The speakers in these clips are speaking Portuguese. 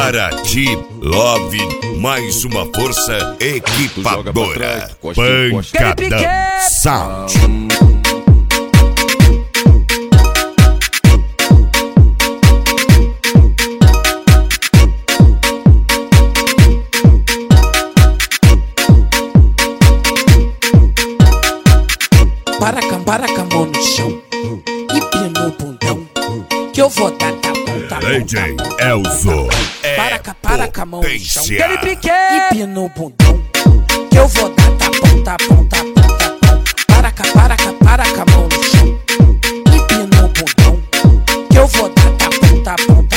Paraty Love, mais uma força equipadora. Pancadão Sound. Para a mão no chão e pino o bundão, que eu vou dar tá bom. DJ Elzo. Para a mão no chão e pino o bundão, que eu vou dar tá bom. Para a mão no chão e pino o bundão, que eu vou dar tá bom.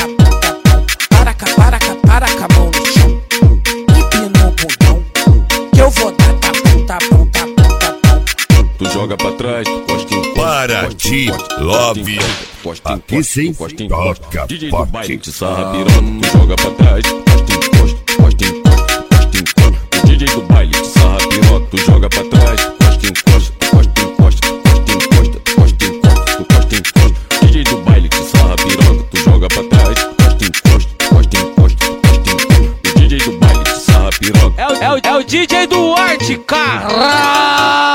Para a mão no chão e pino o bundão, que eu vou dar tá bom. Tu joga pra trás, costa em Paraty Love, aqui sim toca DJ do baile pop. te sarra piroca. Tu joga pra trás, costa em costa. O DJ do baile te sarra piroca. Tu joga pra trás, costa em costa. O DJ do baile te sarra piroca. Tu joga pra trás, costa em costa. O DJ do baile te sarra piroca. É o DJ do Arte, caralho!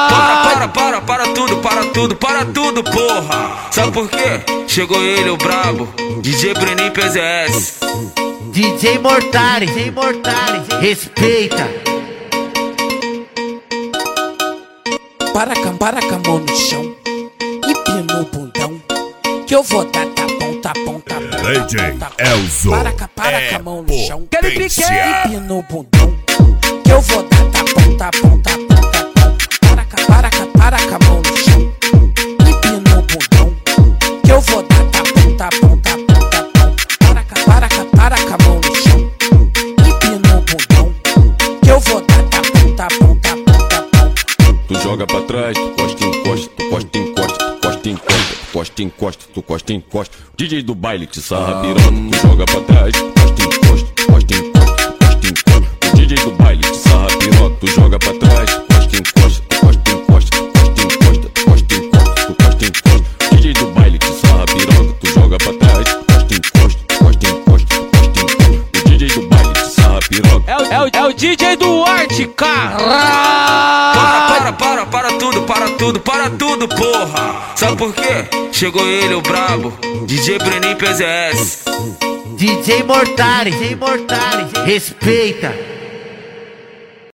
Para tudo, porra! Sabe por quê? Chegou ele, o brabo, DJ Breninho PZS. DJ Mortari, respeita. Para a mão no chão e pino o bundão, que eu vou dar tá bom. DJ Elzo. Para a mão no chão potência. e pino o bundão, que eu vou dar tá bom. Para a mão no chão e pino o bundão, que eu vou dar tá bom. Para a mão no chão e pino o bundão, que eu vou dar tá bom. Tu joga pra trás, tu costa em costa. Tu costa em costa. O DJ do baile te sarra piroca. Tu joga pra trás, costa em costa. O DJ do baile te sarra piroca. Tu joga pra trás, costa em costa. O DJ do baile te sarra piroca. Tu joga pra trás, costa em costa. O DJ do baile te sarra piroca. É o DJ do Arte, caralho! Para tudo, porra! Sabe por quê? Chegou ele, o brabo, DJ Breninho PZS. DJ Mortari, respeita.